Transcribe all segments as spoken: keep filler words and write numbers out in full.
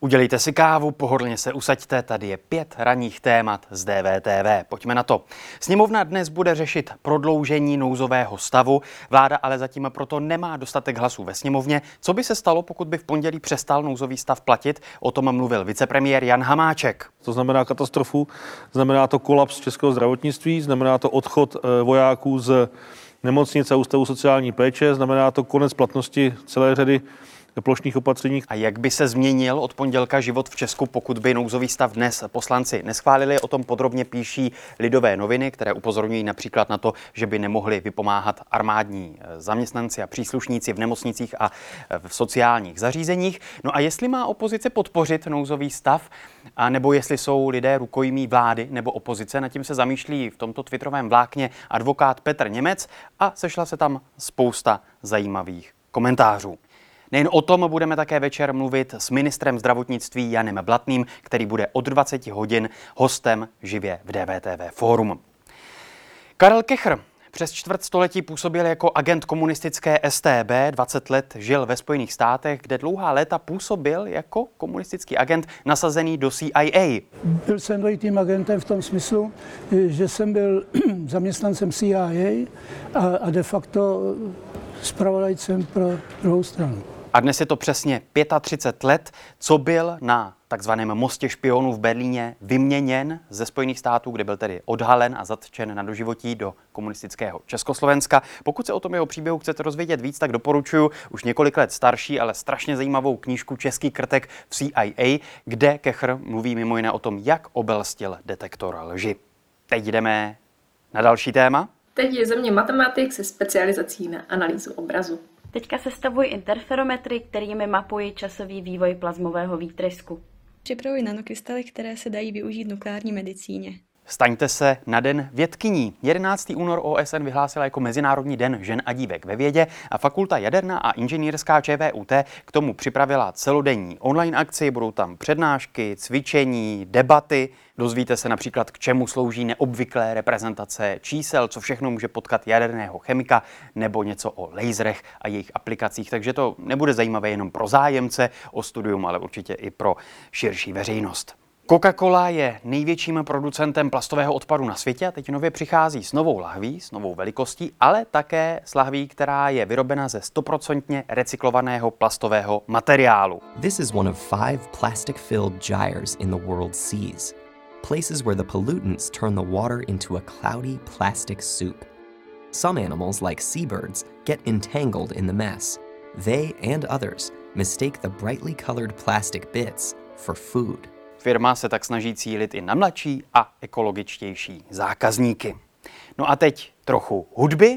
Udělejte si kávu, pohodlně se usaďte, tady je pět ranních témat z D V T V. Pojďme na to. Sněmovna dnes bude řešit prodloužení nouzového stavu, vláda ale zatím proto nemá dostatek hlasů ve sněmovně. Co by se stalo, pokud by v pondělí přestal nouzový stav platit? O tom mluvil vicepremiér Jan Hamáček. To znamená katastrofu, znamená to kolaps českého zdravotnictví, znamená to odchod vojáků z nemocnice a ústavu sociální péče, znamená to konec platnosti celé řady plošných opatření. A jak by se změnil od pondělka život v Česku, pokud by nouzový stav dnes poslanci neschválili? O tom podrobně píší Lidové noviny, které upozorňují například na to, že by nemohli vypomáhat armádní zaměstnanci a příslušníci v nemocnicích a v sociálních zařízeních. No a jestli má opozice podpořit nouzový stav, a nebo jestli jsou lidé rukojmí vlády nebo opozice, nad tím se zamýšlí v tomto twitterovém vlákně advokát Petr Němec a sešla se tam spousta zajímavých komentářů. Nejen o tom budeme také večer mluvit s ministrem zdravotnictví Janem Blatným, který bude od dvaceti hodin hostem živě v D V T V Fórum. Karel Kechr přes čtvrt století působil jako agent komunistické S T B, dvacet let žil ve Spojených státech, kde dlouhá léta působil jako komunistický agent nasazený do C I A. Byl jsem dvojitým agentem v tom smyslu, že jsem byl zaměstnancem C I A a, a de facto zpravodajcem pro druhou stranu. A dnes je to přesně třicet pět let, co byl na takzvaném mostě špionů v Berlíně vyměněn ze Spojených států, kde byl tedy odhalen a zatčen na doživotí do komunistického Československa. Pokud se o tom jeho příběhu chcete rozvědět víc, tak doporučuji už několik let starší, ale strašně zajímavou knížku Český krtek v C I A, kde Kechr mluví mimo jiné o tom, jak obelstil detektor lži. Teď jdeme na další téma. Teď je ze mě matematik se specializací na analýzu obrazu. Teďka sestavuji interferometry, kterými mapuji časový vývoj plazmového výtrysku. Připravuji nanokrystaly, které se dají využít v nukleární medicíně. Staňte se na Den vědkyní. jedenáctého února O S N vyhlásila jako Mezinárodní den žen a dívek ve vědě a Fakulta jaderná a inženýrská Č V U T k tomu připravila celodenní online akci. Budou tam přednášky, cvičení, debaty. Dozvíte se například, k čemu slouží neobvyklé reprezentace čísel, co všechno může potkat jaderného chemika, nebo něco o laserech a jejich aplikacích. Takže to nebude zajímavé jenom pro zájemce o studium, ale určitě i pro širší veřejnost. Coca-Cola je největším producentem plastového odpadu na světě a teď nově přichází s novou lahví, s novou velikostí, ale také s lahví, která je vyrobena ze stoprocentně recyklovaného plastového materiálu. This is one of five plastic-filled gyres in the world's seas. Places where the pollutants turn the water into a cloudy plastic soup. Some animals, like seabirds, get entangled in the mess. They and others mistake the brightly colored plastic bits for food. Firma se tak snaží cílit i na mladší a ekologičtější zákazníky. No a teď trochu hudby.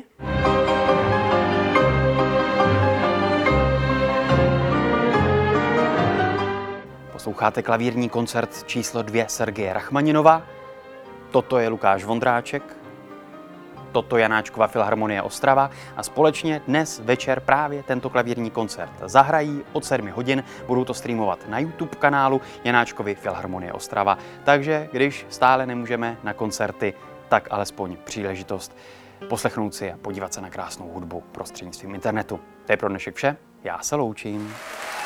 Posloucháte klavírní koncert číslo dvě Sergeje Rachmaninova. Toto je Lukáš Vondráček. Toto Janáčkova Filharmonie Ostrava a společně dnes večer právě tento klavírní koncert zahrají od sedmi hodin. Budou to streamovat na YouTube kanálu Janáčkovy Filharmonie Ostrava. Takže když stále nemůžeme na koncerty, tak alespoň příležitost poslechnout si a podívat se na krásnou hudbu prostřednictvím internetu. To je pro dnešek vše. Já se loučím.